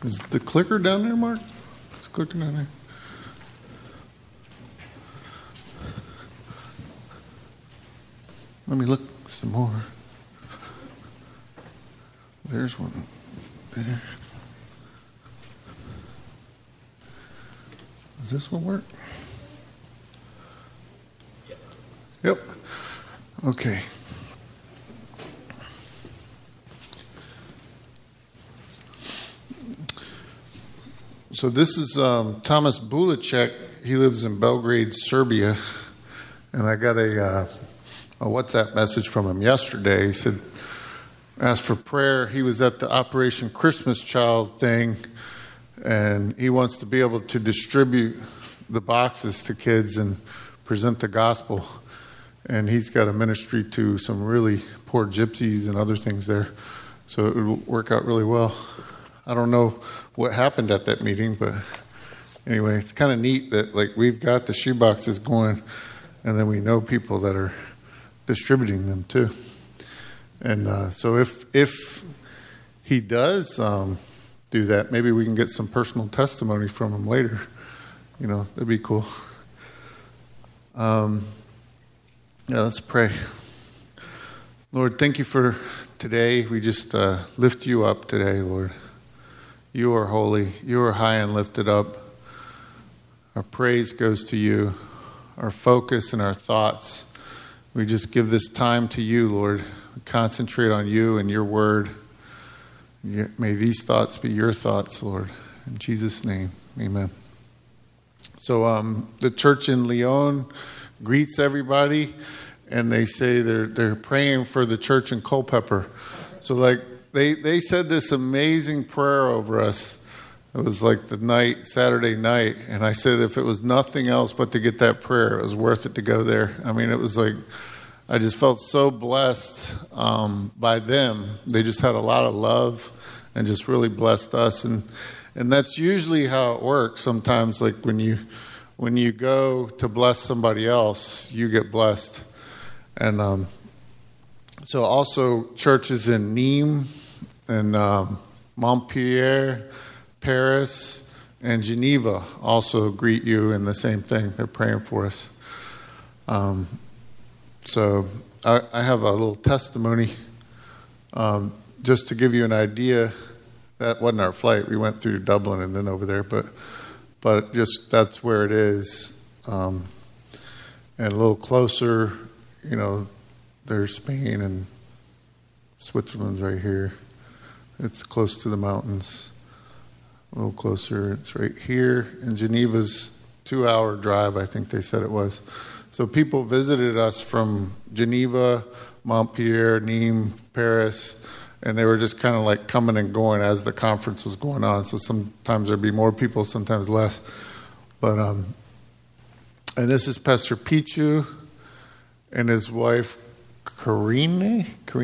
Is the clicker down there, Mark? Is the clicker down there? Let me look some more. There's one there. Does this one work? Yep. Okay. So this is Thomas Bulacek. He lives in Belgrade, Serbia. And I got a WhatsApp message from him yesterday. He said, asked for prayer. He was at the Operation Christmas Child thing, and he wants to be able to distribute the boxes to kids and present the gospel. And he's got a ministry to some really poor gypsies and other things there. So it would work out really well. I don't know what happened at that meeting, but anyway, it's kind of neat that we've got the shoeboxes going, and then we know people that are distributing them too. And so if he does do that, maybe we can get some personal testimony from him later. That'd be cool. Let's pray. Lord, thank you for today. We just lift you up today, Lord. You are holy. You are high and lifted up. Our praise goes to you. Our focus and our thoughts. We just give this time to you, Lord. We concentrate on you and your word. May these thoughts be your thoughts, Lord. In Jesus' name, amen. So the church in Lyon greets everybody, and they say they're praying for the church in Culpeper. So they said this amazing prayer over us. It was Saturday night, and I said if it was nothing else but to get that prayer, it was worth it to go there. I mean, it was I just felt so blessed by them. They just had a lot of love and just really blessed us, and that's usually how it works. Sometimes, when you go to bless somebody else, you get blessed. And so also churches in Nîmes and Montpellier, Paris, and Geneva also greet you in the same thing. They're praying for us. So I have a little testimony just to give you an idea. That wasn't our flight. We went through Dublin and then over there, but just that's where it is. And a little closer, there's Spain, and Switzerland's right here. It's close to the mountains. A little closer, it's right here. And Geneva's 2-hour drive, I think they said it was. So people visited us from Geneva, Montpellier, Nîmes, Paris, and they were just kind of coming and going as the conference was going on. So sometimes there'd be more people, sometimes less. But and this is Pastor Pichu and his wife Kavine.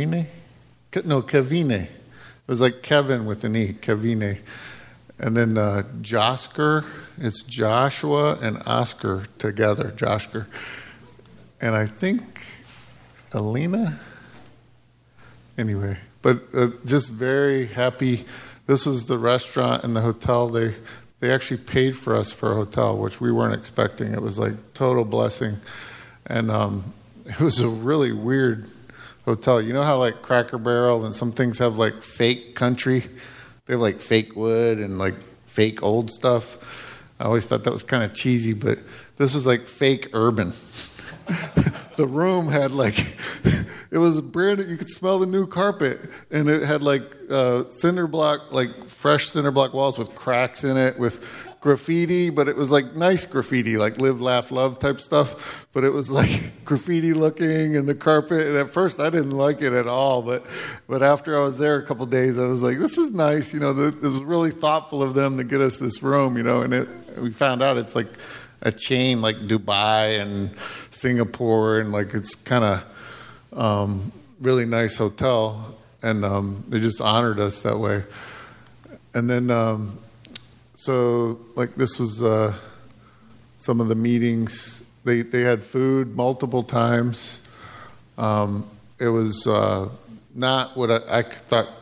It was like Kevin with an E, Kavine. And then Josker, it's Joshua and Oscar together, Josker. And I think Alina. Anyway, but just very happy. This was the restaurant and the hotel. They actually paid for us for a hotel, which we weren't expecting. It was total blessing. And it was a really weird hotel. You know how Cracker Barrel and some things have fake country? They have fake wood and fake old stuff. I always thought that was kind of cheesy, but this was fake urban. The room had it was brand new. You could smell the new carpet, and it had cinder block, fresh cinder block walls with cracks in it, with graffiti, but it was nice graffiti, live, laugh, love type stuff. But it was graffiti looking, and the carpet. And at first, I didn't like it at all. But after I was there a couple of days, I was this is nice. It was really thoughtful of them to get us this room. And we found out it's a chain Dubai and Singapore, and it's kind of really nice hotel. And they just honored us that way. And then. So, this was some of the meetings. They had food multiple times. It was not what I thought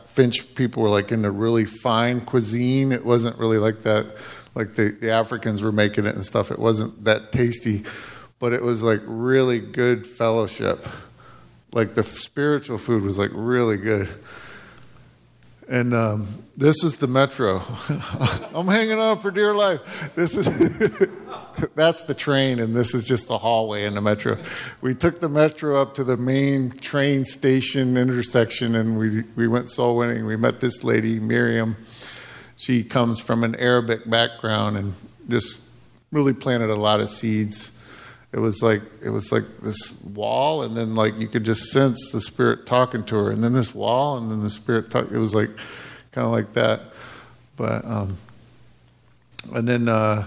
Finch people were like into really fine cuisine. It wasn't really like that, like the Africans were making it and stuff. It wasn't that tasty, but it was like really good fellowship. Like the spiritual food was like really good. And this is the metro. I'm hanging on for dear life. This is that's the train, and this is just the hallway in the metro. We took the metro up to the main train station intersection, and we went soul winning. We met this lady, Miriam. She comes from an Arabic background and just really planted a lot of seeds. It was like this wall, and then like you could just sense the Spirit talking to her, and then this wall, and then the Spirit talk. It was like kind of like that, but and then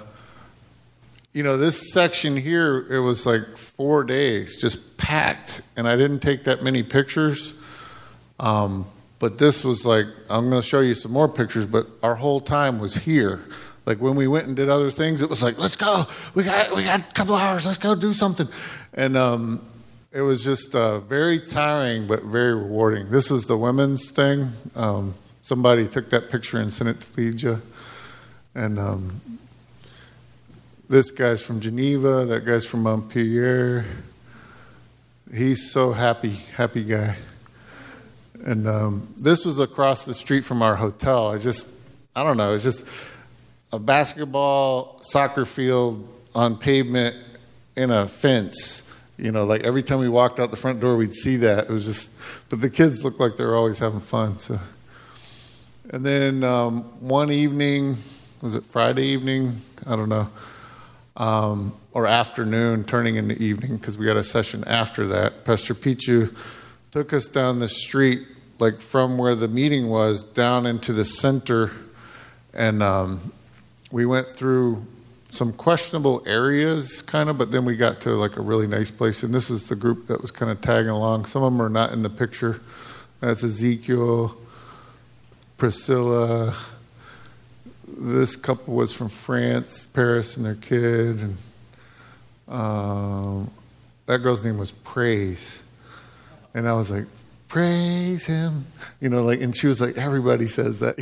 this section here, it was like 4 days just packed, and I didn't take that many pictures, but this was like, I'm going to show you some more pictures, but our whole time was here. Like when we went and did other things, it was like, let's go. We got a couple hours. Let's go do something. And it was just very tiring, but very rewarding. This was the women's thing. Somebody took that picture and sent it to Lydia. And this guy's from Geneva. That guy's from Montpellier. He's so happy guy. And this was across the street from our hotel. I don't know. It's just a basketball soccer field on pavement in a fence. Like every time we walked out the front door, we'd see that. It was just, but the kids looked like they were always having fun. So, and then one evening, was it Friday evening? I don't know, or afternoon, turning into evening, because we had a session after that. Pastor Pichu took us down the street, like from where the meeting was, down into the center, and we went through some questionable areas, kind of, but then we got to like a really nice place. And this is the group that was kind of tagging along. Some of them are not in the picture. That's Ezekiel, Priscilla. This couple was from France, Paris, and their kid. And that girl's name was Praise. And I was like, praise him. And she was like, everybody says that.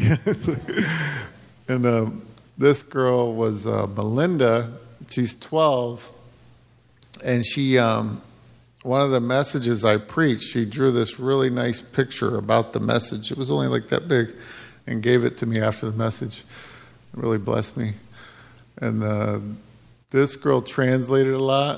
And this girl was Melinda. She's 12. And she, one of the messages I preached, she drew this really nice picture about the message. It was only like that big, and gave it to me after the message. It really blessed me. And this girl translated a lot.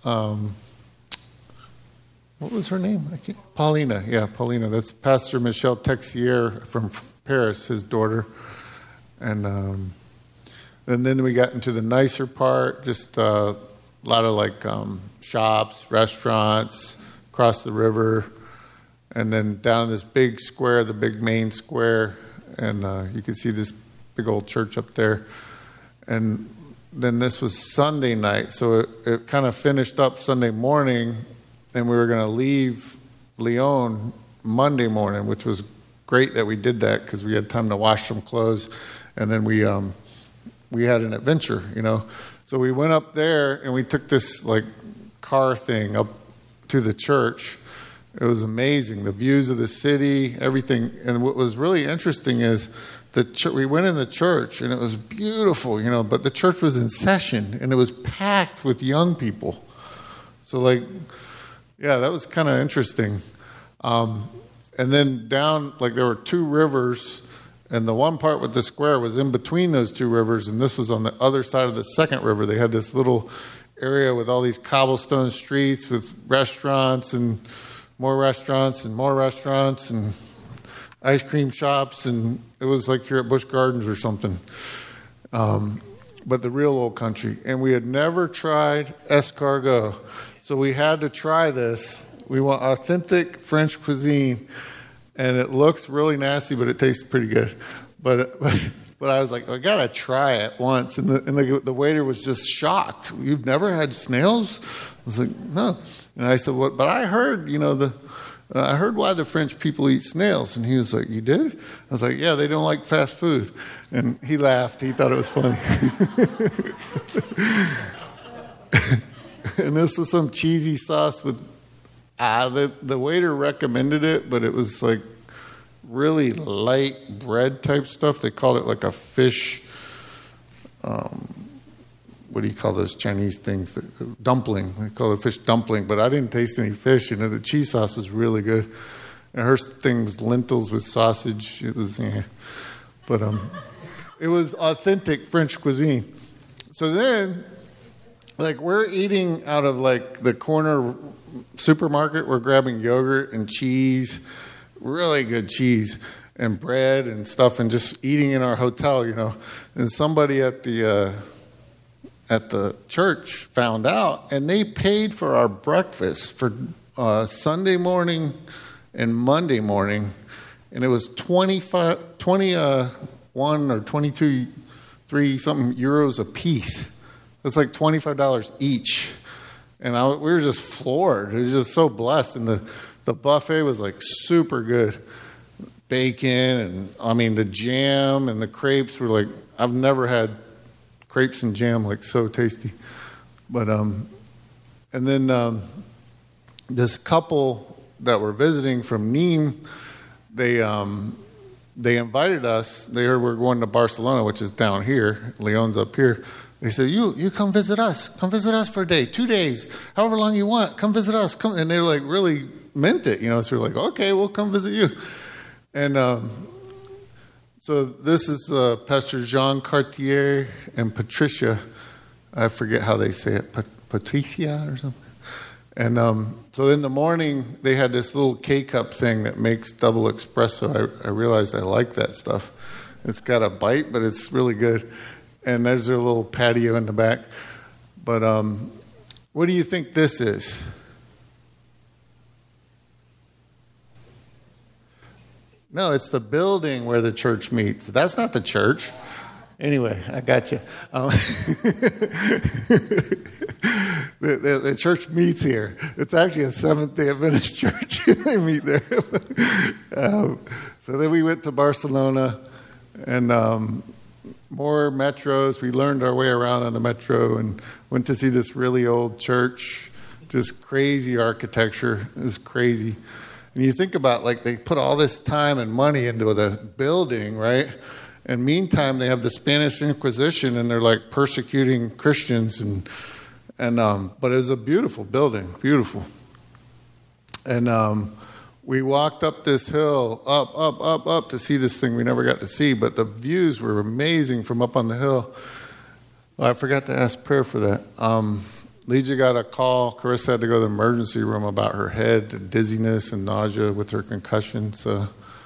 What was her name? Paulina. Yeah, Paulina. That's Pastor Michel Texier from Paris, his daughter. And then we got into the nicer part, just a lot of like shops, restaurants, across the river, and then down this big square, the big main square, and you can see this big old church up there. And then this was Sunday night, so it kind of finished up Sunday morning, and we were going to leave Lyon Monday morning, which was great that we did that because we had time to wash some clothes, and then we had an adventure, So we went up there and we took this like car thing up to the church. It was amazing, the views of the city, everything. And what was really interesting is we went in the church and it was beautiful, but the church was in session and it was packed with young people. So that was kind of interesting. And then down, there were two rivers. And the one part with the square was in between those two rivers, and this was on the other side of the second river. They had this little area with all these cobblestone streets with restaurants and more restaurants and more restaurants and ice cream shops, and it was like you're at Busch Gardens or something. But the real old country. And we had never tried escargot, so we had to try this. We want authentic French cuisine. And it looks really nasty, but it tastes pretty good. But I was like, I gotta try it once, and the waiter was just shocked. You've never had snails? I was like, no. And I said, what? But I heard, I heard why the French people eat snails. And he was like, you did? I was like, yeah, they don't like fast food. And he laughed. He thought it was funny. And this was some cheesy sauce with. The waiter recommended it, but it was like, really light bread type stuff. They called it like a fish. What do you call those Chinese things? Dumpling. They call it a fish dumpling, but I didn't taste any fish. The cheese sauce was really good. And her thing was lentils with sausage. It was, but it was authentic French cuisine. So then, we're eating out of the corner supermarket. We're grabbing yogurt and cheese, really good cheese, and bread and stuff, and just eating in our hotel, And somebody at the church found out, and they paid for our breakfast for Sunday morning and Monday morning, and it was 21 or 22, 3 something euros a piece. That's like $25 each, and we were just floored. It was just so blessed, and the buffet was super good, bacon, and the jam and the crepes were I've never had crepes and jam so tasty, but and then this couple that were visiting from Nîmes, they invited us. They heard we're going to Barcelona, which is down here. Leon's up here. They said, you come visit us. Come visit us for a day, 2 days, however long you want. Come visit us. Come. And they really meant it, So we're okay, we'll come visit you. And so this is Pastor Jean Cartier and Patricia. I forget how they say it, Patricia or something. And so in the morning, they had this little K-cup thing that makes double espresso. I realized I like that stuff. It's got a bite, but it's really good. And there's their little patio in the back. But what do you think this is? No, it's the building where the church meets. That's not the church. Anyway, I got you. The church meets here. It's actually a Seventh-day Adventist church. They meet there. So then we went to Barcelona, and more metros. We learned our way around on the metro and went to see this really old church. Just crazy architecture. It was crazy. And you think about, they put all this time and money into the building, right? And meantime, they have the Spanish Inquisition, and they're persecuting Christians, and but it was a beautiful building, beautiful. And we walked up this hill, up to see this thing we never got to see, but the views were amazing from up on the hill. Well, I forgot to ask prayer for that. Legia got a call. Carissa had to go to the emergency room about her head, dizziness and nausea with her concussion. So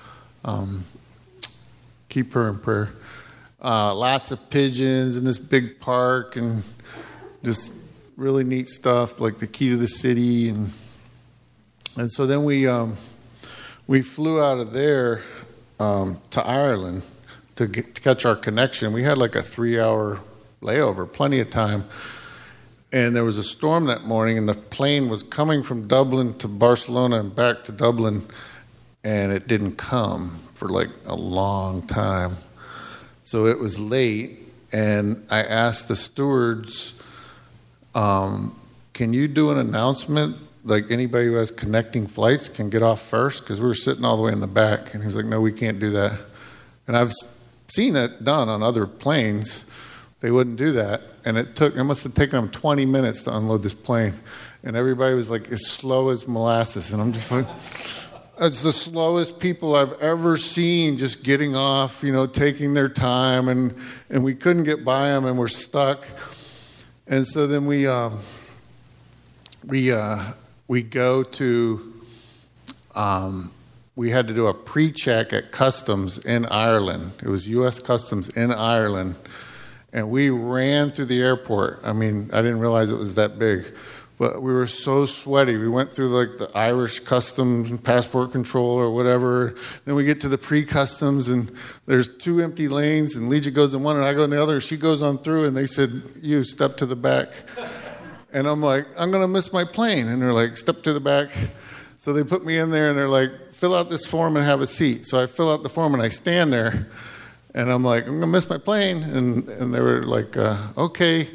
keep her in prayer. Lots of pigeons in this big park and just really neat stuff, like the key to the city. And so then we flew out of there to Ireland to catch our connection. We had a 3-hour layover, plenty of time. And there was a storm that morning, and the plane was coming from Dublin to Barcelona and back to Dublin, and it didn't come for a long time. So it was late, and I asked the stewards, can you do an announcement, anybody who has connecting flights can get off first? Because we were sitting all the way in the back. And he's like, no, we can't do that. And I've seen it done on other planes. They wouldn't do that. And it must have taken them 20 minutes to unload this plane. And everybody was as slow as molasses. And I'm just it's the slowest people I've ever seen just getting off, taking their time. And we couldn't get by them, and we're stuck. And so then we go to, we had to do a pre-check at customs in Ireland. It was U.S. Customs in Ireland. And we ran through the airport. I didn't realize it was that big. But we were so sweaty. We went through the Irish customs and passport control or whatever. Then we get to the pre-customs, and there's 2 empty lanes, and Legia goes in one and I go in the other. She goes on through, and they said, you step to the back. And I'm like, I'm going to miss my plane. And they're like, step to the back. So they put me in there, and they're like, fill out this form and have a seat. So I fill out the form, and I stand there. And I'm like, I'm going to miss my plane. And they were like, okay,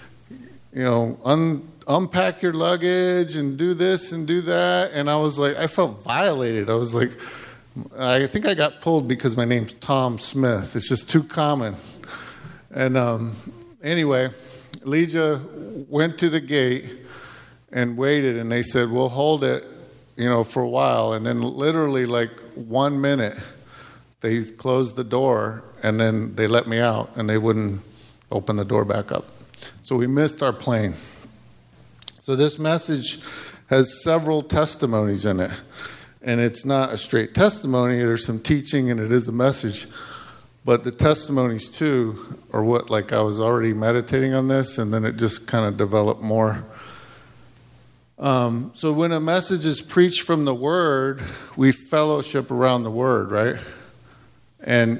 unpack your luggage and do this and do that. And I was like, I felt violated. I was like, I think I got pulled because my name's Tom Smith. It's just too common. And anyway, Elijah went to the gate and waited, and they said, we'll hold it, for a while. And then literally like 1 minute, they closed the door, and then they let me out, and they wouldn't open the door back up. So we missed our plane. So this message has several testimonies in it. And it's not a straight testimony. There's some teaching, and it is a message. But the testimonies, too, are what, like, I was already meditating on this, and then it just kind of developed more. So when a message is preached from the Word, we fellowship around the Word, right? And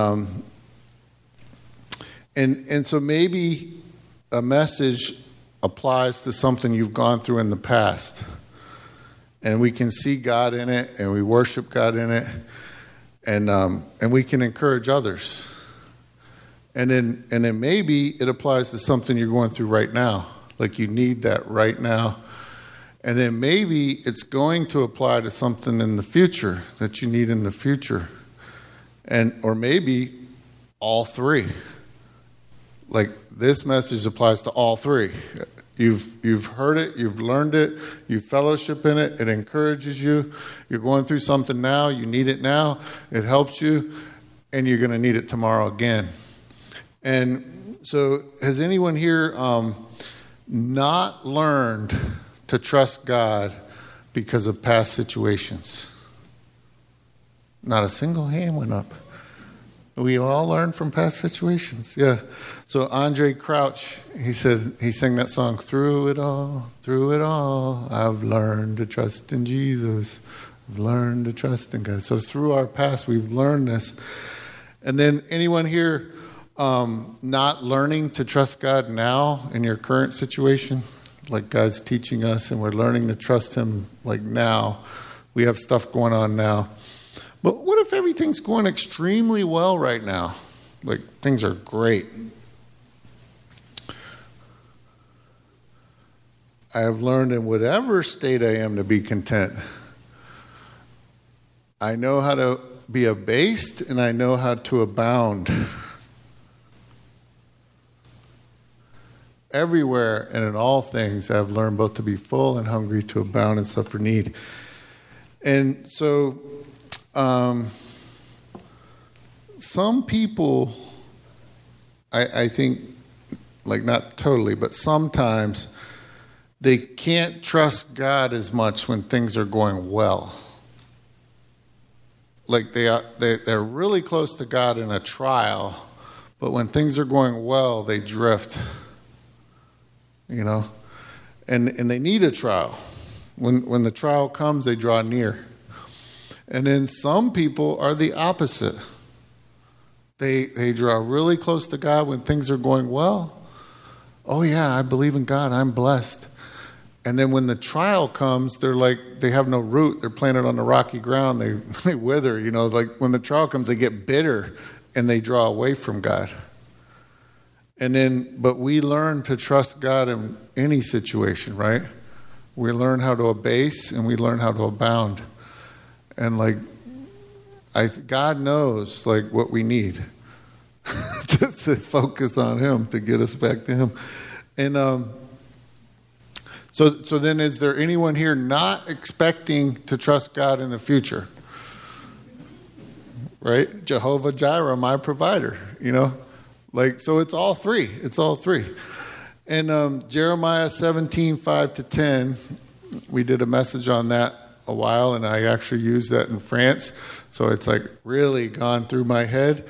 so maybe a message applies to something you've gone through in the past. And we can see God in it, and we worship God in it, and we can encourage others. And then maybe it applies to something you're going through right now, like you need that right now. And then maybe it's going to apply to something in the future that you need in the future, or maybe all three. Like this message applies to all three. You've heard it, you've learned it, you fellowship in it, it encourages you. You're going through something now, you need it now, it helps you, and you're going to need it tomorrow again. And so has anyone here not learned to trust God because of past situations? Not a single hand went up. We all learn from past situations, yeah. So Andre Crouch, he sang that song, through it all, I've learned to trust in Jesus. I've learned to trust in God. So through our past, we've learned this. And then anyone here not learning to trust God now in your current situation? Like God's teaching us and we're learning to trust Him like now. We have stuff going on now. But what if everything's going extremely well right now? Like things are great. I have learned in whatever state I am to be content. I know how to be abased and I know how to abound. Everywhere and in all things I have learned both to be full and hungry, to abound and suffer need. And so some people, I think, like not totally, but sometimes they can't trust God as much when things are going well. Like they're really close to God in a trial, but when things are going well, they drift. And they need a trial. When the trial comes, they draw near. And then some people are the opposite. They draw really close to God when things are going well. Oh yeah, I believe in God, I'm blessed. And then when the trial comes, they're like, they have no root. They're planted on the rocky ground. They wither, like when the trial comes, they get bitter and they draw away from God. But we learn to trust God in any situation, right? We learn how to abase and we learn how to abound. And God knows what we need to focus on Him, to get us back to Him. And so then is there anyone here not expecting to trust God in the future? Right? Jehovah Jireh, my provider, so it's all three. It's all three. And Jeremiah 17:5-10, we did a message on that a while, and I actually used that in France. So it's really gone through my head.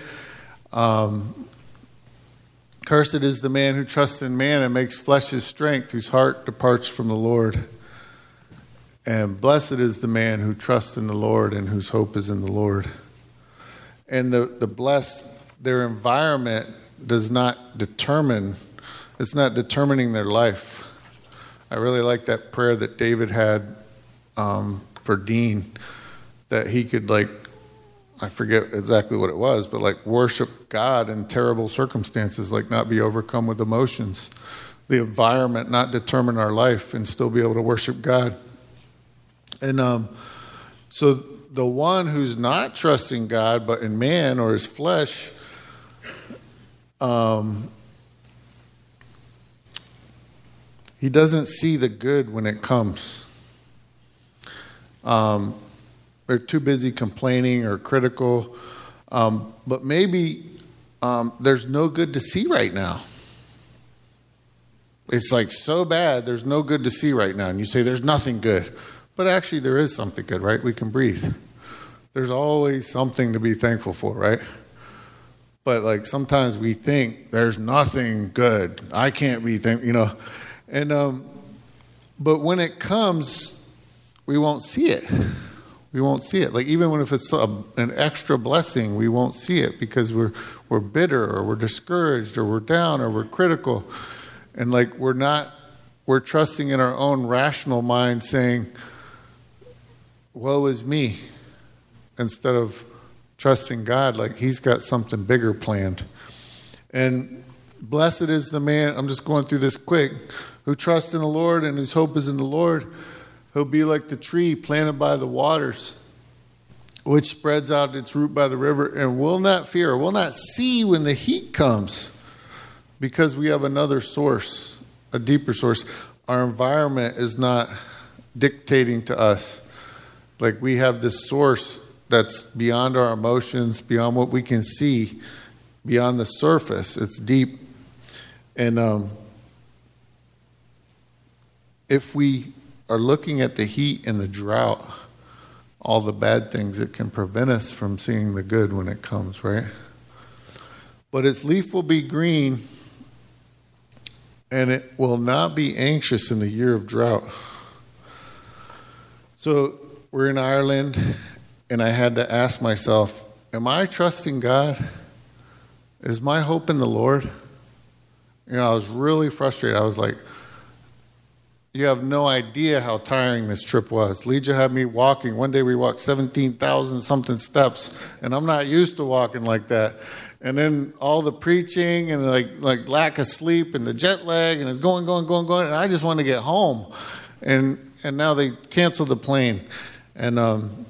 Cursed is the man who trusts in man and makes flesh his strength, whose heart departs from the Lord. And blessed is the man who trusts in the Lord and whose hope is in the Lord. And the blessed, their environment does not determine, it's not determining their life. I really like that prayer that David had for Dean, that he could I forget exactly what it was, but worship God in terrible circumstances, not be overcome with emotions. The environment not determine our life and still be able to worship God. And so the one who's not trusting God, but in man or his flesh, he doesn't see the good when it comes. They're too busy complaining or critical. But maybe there's no good to see right now. It's like so bad, there's no good to see right now. And you say there's nothing good. But actually there is something good, right? We can breathe. There's always something to be thankful for, right? But like sometimes we think there's nothing good. I can't be thankful, And but when it comes, we won't see it. We won't see it. Like even if it's an extra blessing, we won't see it because we're bitter or we're discouraged or we're down or we're critical. And like we're trusting in our own rational mind saying, woe is me, instead of trusting God like he's got something bigger planned. And blessed is the man, I'm just going through this quick, who trusts in the Lord and whose hope is in the Lord. He'll be like the tree planted by the waters, which spreads out its root by the river and will not fear, will not see when the heat comes, because we have another source, a deeper source. Our environment is not dictating to us. Like we have this source that's beyond our emotions, beyond what we can see, beyond the surface. It's deep. And if we are looking at the heat and the drought, all the bad things, it can prevent us from seeing the good when it comes, right? But its leaf will be green, and it will not be anxious in the year of drought. So we're in Ireland, and I had to ask myself, am I trusting God? Is my hope in the Lord? I was really frustrated. I was like, you have no idea how tiring this trip was. Legia had me walking. One day we walked 17,000 something steps, and I'm not used to walking like that. And then all the preaching and like lack of sleep and the jet lag, and it's going, and I just wanted to get home. And now they canceled the plane. And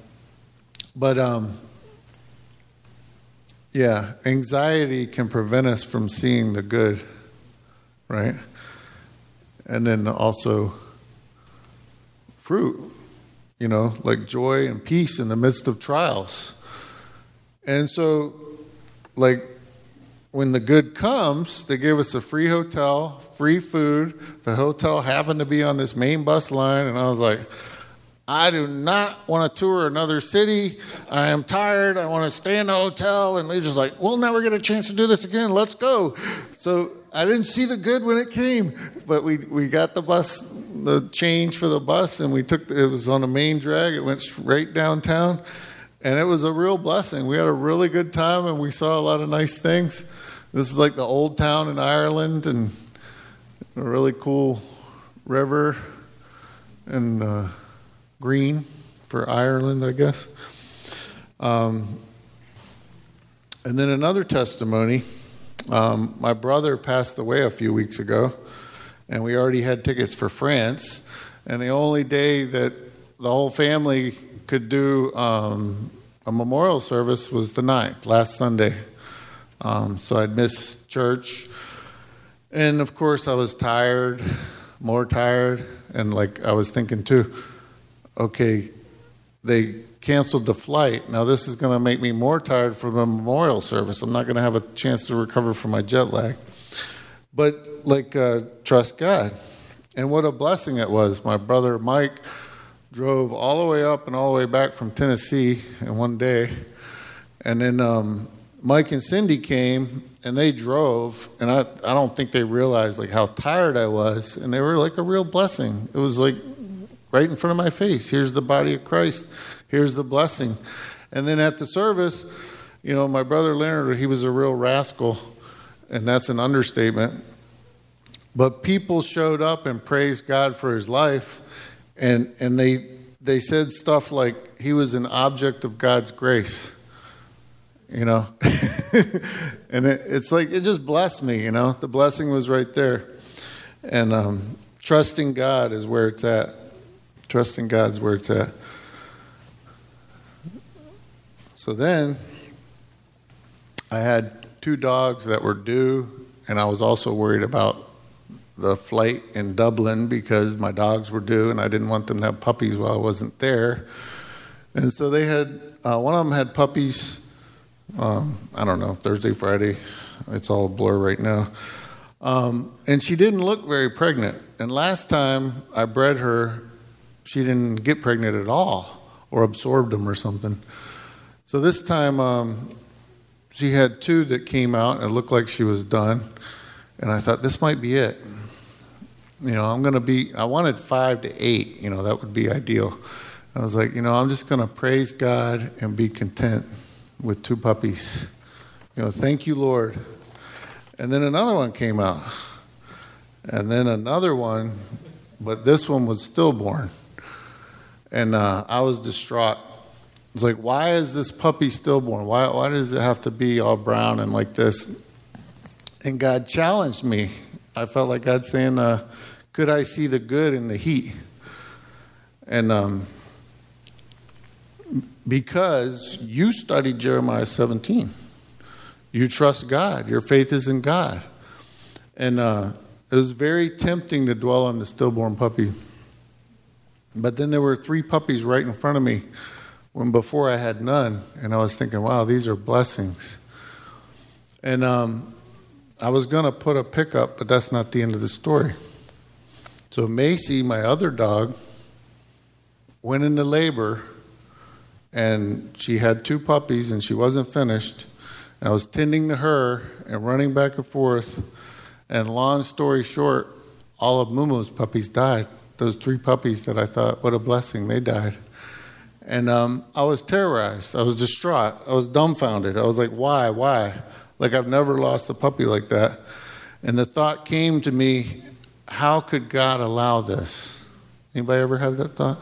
anxiety can prevent us from seeing the good, right? And then also fruit, like joy and peace in the midst of trials. And so, like, when the good comes, they gave us a free hotel, free food. The hotel happened to be on this main bus line, and I was like, I do not want to tour another city. I am tired. I want to stay in the hotel. And they're just like, we'll never get a chance to do this again. Let's go. So I didn't see the good when it came, but we got the change for the bus, and it was on a main drag. It went straight downtown, and it was a real blessing. We had a really good time, and we saw a lot of nice things. This is like the old town in Ireland, and a really cool river, and green for Ireland, I guess. And then another testimony. My brother passed away a few weeks ago, and we already had tickets for France. And the only day that the whole family could do a memorial service was the 9th, last Sunday. So I'd missed church. And of course I was tired, more tired. And like I was thinking too, okay, they canceled the flight. Now this is going to make me more tired for the memorial service. I'm not going to have a chance to recover from my jet lag. But trust God. And what a blessing it was. My brother Mike drove all the way up and all the way back from Tennessee in one day. And then Mike and Cindy came, and they drove, and I don't think they realized how tired I was. And they were like a real blessing. It was like right in front of my face. Here's the body of Christ. Here's the blessing. And then at the service, my brother Leonard, he was a real rascal, and that's an understatement. But people showed up and praised God for his life, and they said stuff like he was an object of God's grace, and it's like it just blessed me, The blessing was right there, and trusting God is where it's at. Trusting God's where it's at. So then I had 2 dogs that were due, and I was also worried about the flight in Dublin because my dogs were due, and I didn't want them to have puppies while I wasn't there. And so they had, one of them had puppies, I don't know, Thursday, Friday. It's all a blur right now. And she didn't look very pregnant. And last time I bred her, she didn't get pregnant at all or absorbed them or something. So this time she had 2 that came out and it looked like she was done. And I thought, this might be it. I wanted 5 to 8, that would be ideal. I was like, I'm just going to praise God and be content with 2 puppies. Thank you, Lord. And then another one came out. And then another one, but this one was stillborn. And I was distraught. It's like, why is this puppy stillborn? Why does it have to be all brown and like this? And God challenged me. I felt like God saying, could I see the good in the heat? And because you studied Jeremiah 17. You trust God. Your faith is in God. And it was very tempting to dwell on the stillborn puppy. But then there were 3 puppies right in front of me when before I had none. And I was thinking, wow, these are blessings. And I was going to put a pickup, but that's not the end of the story. So Macy, my other dog, went into labor, and she had 2 puppies, and she wasn't finished. I was tending to her and running back and forth, and long story short, all of Mumu's puppies died. Those 3 puppies that I thought, what a blessing, they died. And I was terrorized. I was distraught. I was dumbfounded. I was like, why? Like, I've never lost a puppy like that. And the thought came to me, how could God allow this? Anybody ever have that thought?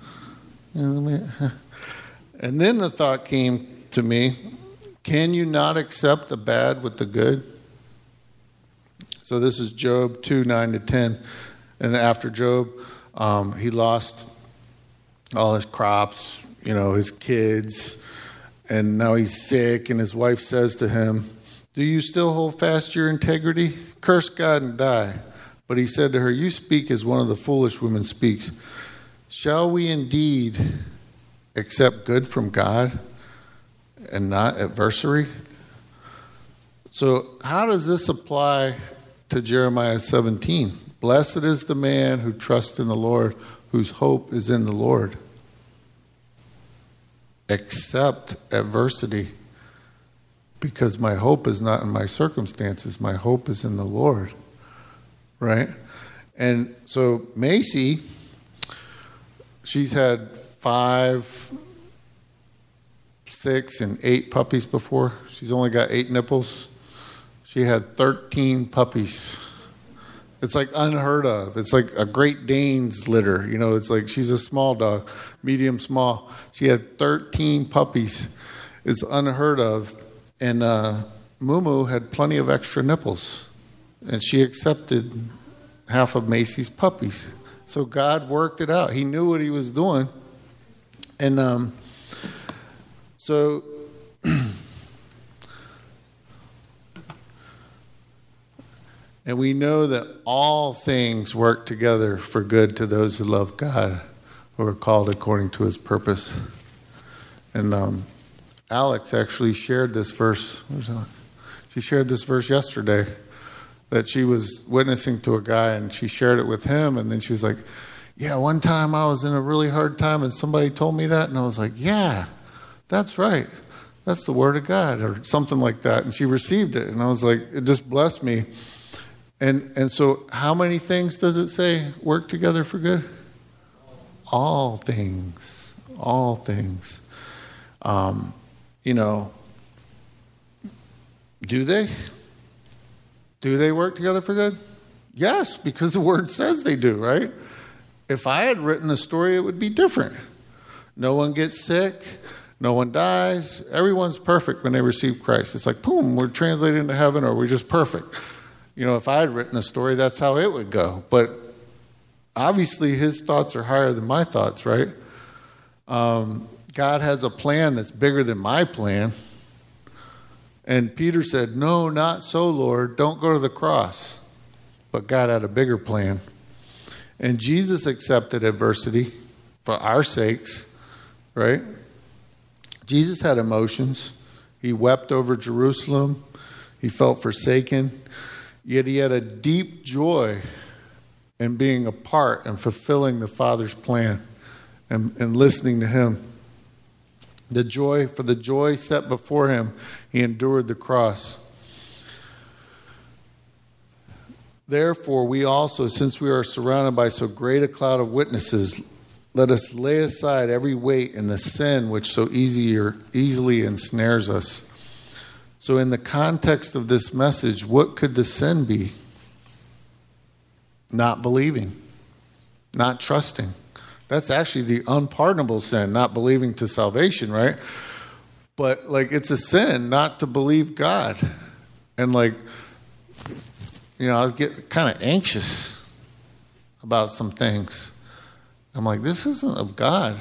And then the thought came to me, can you not accept the bad with the good? So this is Job 2, 9-10. And after Job, he lost all his crops, his kids, and now he's sick, and his wife says to him, do you still hold fast your integrity? Curse God and die. But he said to her, you speak as one of the foolish women speaks. Shall we indeed accept good from God and not adversary? So how does this apply to Jeremiah 17? Blessed is the man who trusts in the Lord, whose hope is in the Lord. Accept adversity, because my hope is not in my circumstances. My hope is in the Lord, right? And so Macy, she's had 5, 6, and 8 puppies before. She's only got 8 nipples. She had 13 puppies. It's like unheard of. It's like a Great Dane's litter. It's like she's a small dog, medium small. She had 13 puppies. It's unheard of. And Mumu had plenty of extra nipples. And she accepted half of Macy's puppies. So God worked it out. He knew what he was doing. And so and we know that all things work together for good to those who love God, who are called according to his purpose. And Alex actually shared this verse. She shared this verse yesterday, that she was witnessing to a guy, and she shared it with him, and then she was like, yeah, one time I was in a really hard time and somebody told me that, and I was like, yeah, that's right. That's the word of God, or something like that. And she received it, and I was like, it just blessed me. And so how many things does it say work together for good? All things. All things. Do they? Do they work together for good? Yes, because the word says they do, right? If I had written the story, it would be different. No one gets sick. No one dies. Everyone's perfect when they receive Christ. It's like, boom, we're translated into heaven, or we're just perfect. If I had written a story, that's how it would go. But obviously his thoughts are higher than my thoughts, right? God has a plan that's bigger than my plan. And Peter said, no, not so, Lord. Don't go to the cross. But God had a bigger plan. And Jesus accepted adversity for our sakes, right? Jesus had emotions. He wept over Jerusalem. He felt forsaken. Yet he had a deep joy in being a part and fulfilling the Father's plan and listening to him. The joy set before him, he endured the cross. Therefore, we also, since we are surrounded by so great a cloud of witnesses, let us lay aside every weight and the sin which so easily ensnares us. So in the context of this message, what could the sin be? Not believing, not trusting. That's actually the unpardonable sin, not believing to salvation, right? But it's a sin not to believe God. And I was getting kind of anxious about some things. I'm like, this isn't of God.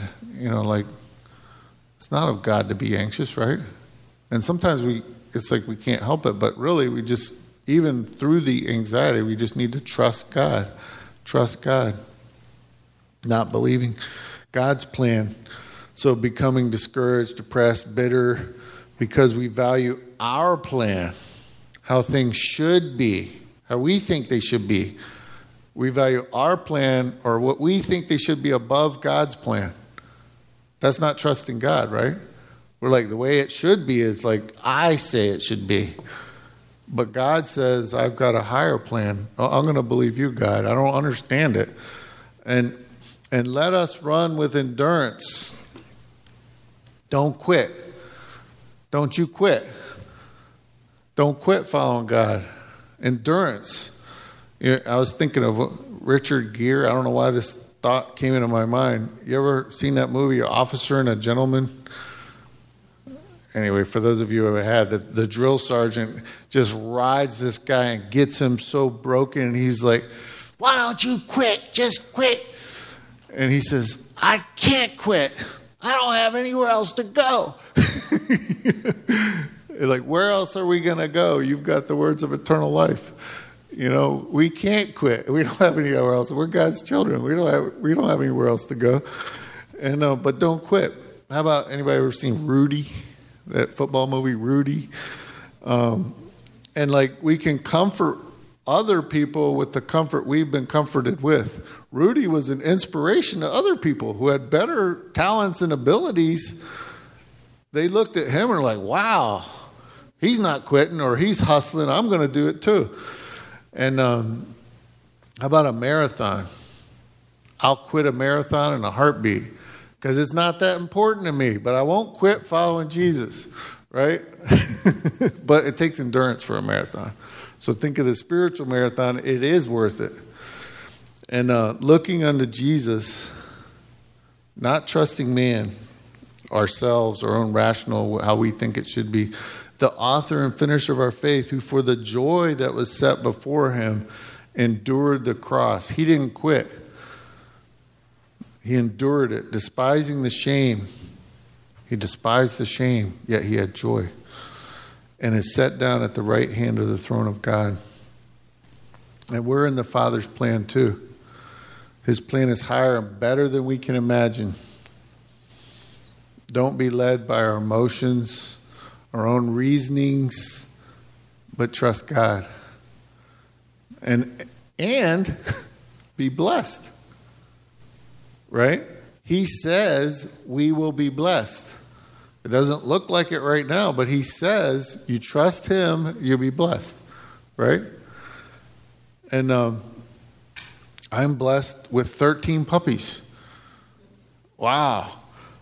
It's not of God to be anxious, right? And sometimes it's like we can't help it, but really we just, even through the anxiety, we just need to trust God. Trust God. Not believing God's plan. So becoming discouraged, depressed, bitter, because we value our plan, how things should be, how we think they should be. We value our plan or what we think they should be above God's plan. That's not trusting God, right? We're like, the way it should be is like I say it should be. But God says, I've got a higher plan. I'm going to believe you, God. I don't understand it. And let us run with endurance. Don't quit. Don't you quit. Don't quit following God. Endurance. I was thinking of Richard Gere. I don't know why this thought came into my mind. You ever seen that movie, Officer and a Gentleman? Anyway, for those of you who have had, the drill sergeant just rides this guy and gets him so broken. And he's like, why don't you quit? Just quit. And he says, I can't quit. I don't have anywhere else to go. Like, where else are we going to go? You've got the words of eternal life. We can't quit. We don't have anywhere else. We're God's children. We don't have anywhere else to go. And but don't quit. How about anybody ever seen Rudy? That football movie, Rudy. And we can comfort other people with the comfort we've been comforted with. Rudy was an inspiration to other people who had better talents and abilities. They looked at him and were like, wow, he's not quitting or he's hustling. I'm going to do it too. And how about a marathon? I'll quit a marathon in a heartbeat because it's not that important to me, but I won't quit following Jesus, right? But it takes endurance for a marathon. So think of the spiritual marathon. It is worth it. And looking unto Jesus, not trusting man, ourselves, our own rational, how we think it should be. The author and finisher of our faith, who for the joy that was set before him endured the cross. He didn't quit. He endured it, despising the shame. He despised the shame, yet he had joy. And is set down at the right hand of the throne of God. And we're in the Father's plan too. His plan is higher and better than we can imagine. Don't be led by our emotions, our own reasonings, but trust God. And be blessed. Right? He says we will be blessed. It doesn't look like it right now, but he says you trust him, you'll be blessed. Right? And I'm blessed with 13 puppies. Wow.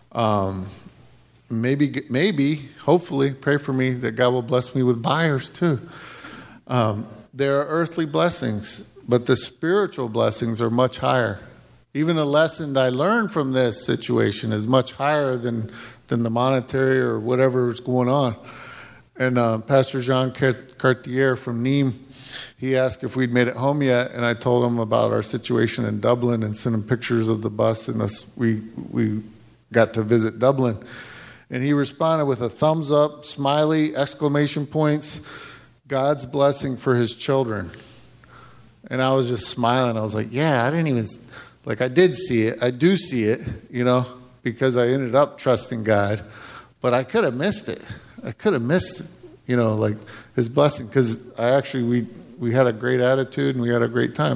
Maybe, hopefully, pray for me that God will bless me with buyers too. There are earthly blessings, but the spiritual blessings are much higher. Even the lesson I learned from this situation is much higher than the monetary or whatever is going on. And Pastor Jean Cartier from Nîmes, he asked if we'd made it home yet, and I told him about our situation in Dublin and sent him pictures of the bus and us. We got to visit Dublin. And he responded with a thumbs up, smiley, exclamation points, God's blessing for his children. And I was just smiling. I was like, yeah, I didn't even, I did see it. I do see it, because I ended up trusting God. But I could have missed it. I could have missed, his blessing. Because we had a great attitude and we had a great time.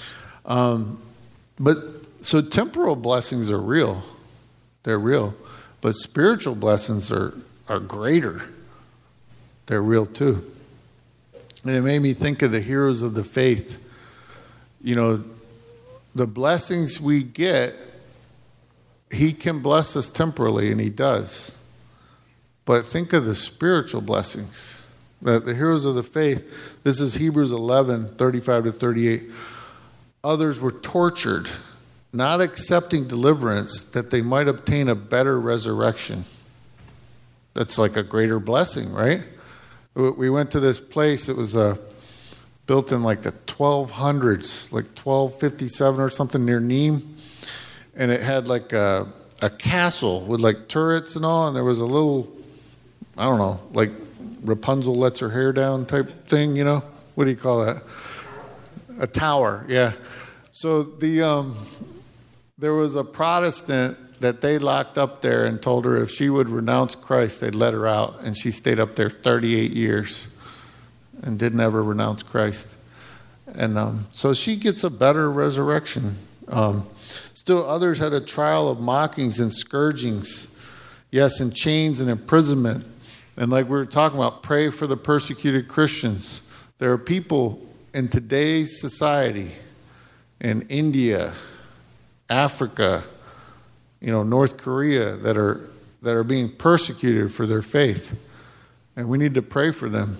So temporal blessings are real. They're real. But spiritual blessings are greater. They're real too. And it made me think of the heroes of the faith. The blessings we get, he can bless us temporally, and he does. But think of the spiritual blessings. The heroes of the faith, this is Hebrews 11, 35 to 38. Others were tortured, not accepting deliverance, that they might obtain a better resurrection. That's like a greater blessing, right? We went to this place. It was built in the 1200s, 1257 or something, near Nîmes. And it had a castle with turrets and all. And there was a little, I don't know, Rapunzel lets her hair down type thing, What do you call that? A tower, yeah. So there was a Protestant that they locked up there and told her if she would renounce Christ, they'd let her out. And she stayed up there 38 years and didn't ever renounce Christ. And so she gets a better resurrection. Still others had a trial of mockings and scourgings. Yes, and chains and imprisonment. And like we were talking about, pray for the persecuted Christians. There are people in today's society, in India, Africa, North Korea, that are being persecuted for their faith. And we need to pray for them.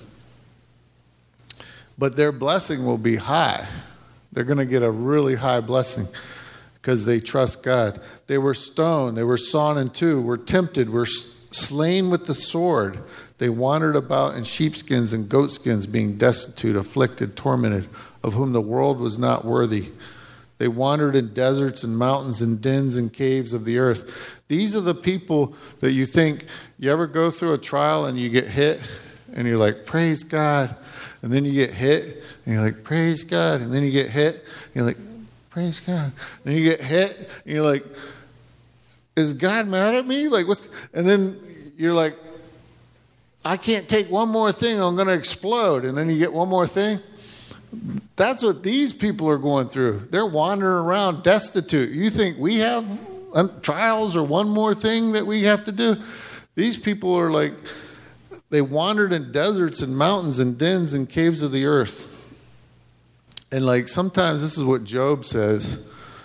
But their blessing will be high. They're going to get a really high blessing because they trust God. They were stoned, they were sawn in two, were tempted, were slain with the sword. They wandered about in sheepskins and goatskins, being destitute, afflicted, tormented, of whom the world was not worthy. They wandered in deserts and mountains and dens and caves of the earth. These are the people that you think, you ever go through a trial and you get hit and you're like, praise God. And then you get hit and you're like, praise God. And then you get hit and you're like, praise God. And then you get hit and you're like, is God mad at me? And then you're like, I can't take one more thing, I'm going to explode. And then you get one more thing. That's what these people are going through. They're wandering around destitute. You think we have trials or one more thing that we have to do? These people are they wandered in deserts and mountains and dens and caves of the earth. And sometimes this is what Job says.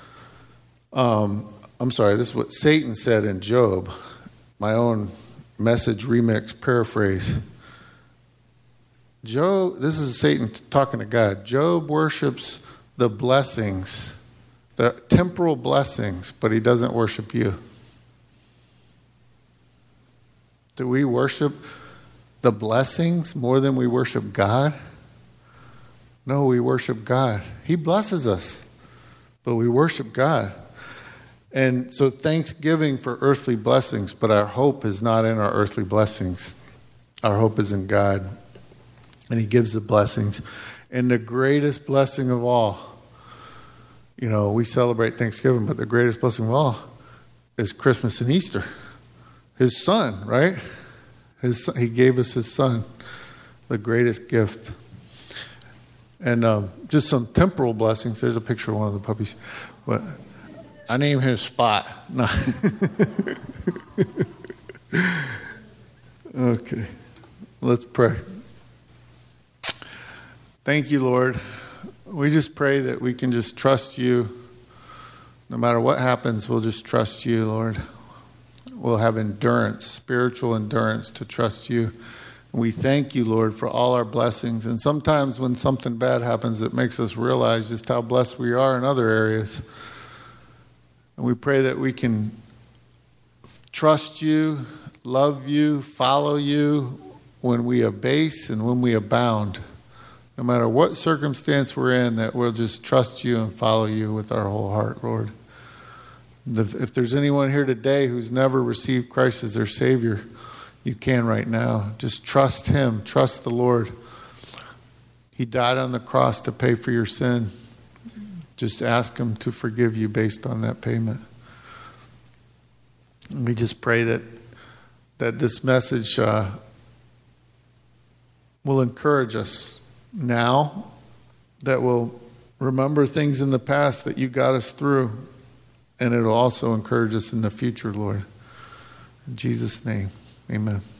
This is what Satan said in Job. My own Message remix paraphrase. Job, this is Satan talking to God. Job worships the blessings, the temporal blessings, but he doesn't worship you. Do we worship the blessings more than we worship God? No, we worship God. He blesses us, but we worship God. And so thanksgiving for earthly blessings, but our hope is not in our earthly blessings. Our hope is in God. And he gives the blessings. And the greatest blessing of all, we celebrate Thanksgiving, but the greatest blessing of all is Christmas and Easter. His son, right? He gave us his son, the greatest gift. And just some temporal blessings. There's a picture of one of the puppies. But I named him Spot. No. Okay. Let's pray. Thank you, Lord. We just pray that we can just trust you. No matter what happens, we'll just trust you, Lord. We'll have endurance, spiritual endurance to trust you. And we thank you, Lord, for all our blessings. And sometimes when something bad happens, it makes us realize just how blessed we are in other areas. And we pray that we can trust you, love you, follow you when we abase and when we abound. No matter what circumstance we're in, that we'll just trust you and follow you with our whole heart, Lord. If there's anyone here today who's never received Christ as their Savior, you can right now. Just trust Him. Trust the Lord. He died on the cross to pay for your sin. Just ask Him to forgive you based on that payment. And we just pray that this message will encourage us now, that we'll remember things in the past that you got us through, and it'll also encourage us in the future, Lord. In Jesus' name, amen.